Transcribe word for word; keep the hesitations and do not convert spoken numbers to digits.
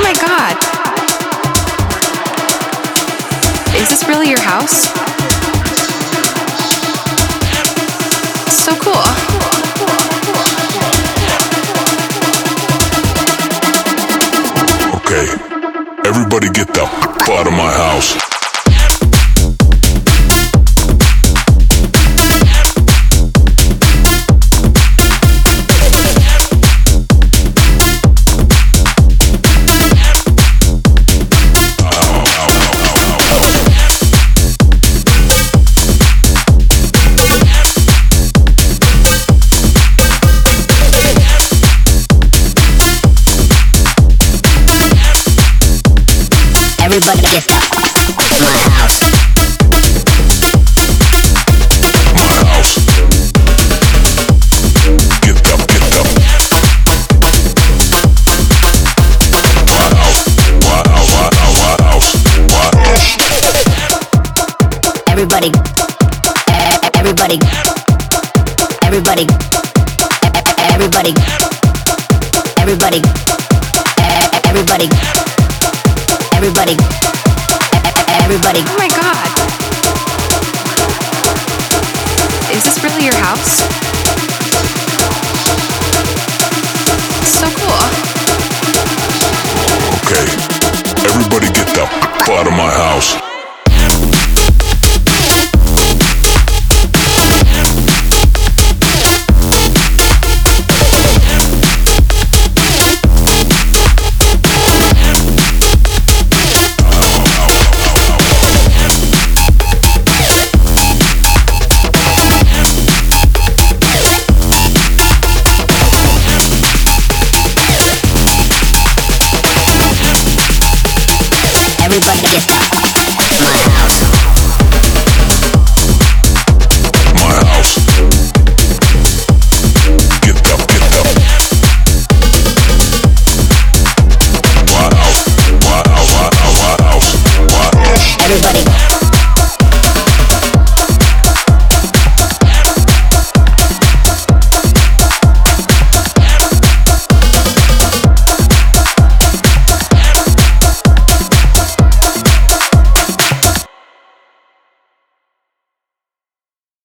my god. Is this really your house? So cool. Okay, everybody get the f*** out of my house. Everybody get up. My house. My house. Get up, get up. My house. My house, my house, my house. My house. Everybody. Everybody. Everybody. Everybody. Everybody. Everybody. Everybody, everybody. Oh my god. Is this really your house? So cool. Okay, everybody get the f*** out of my house. Everybody get up.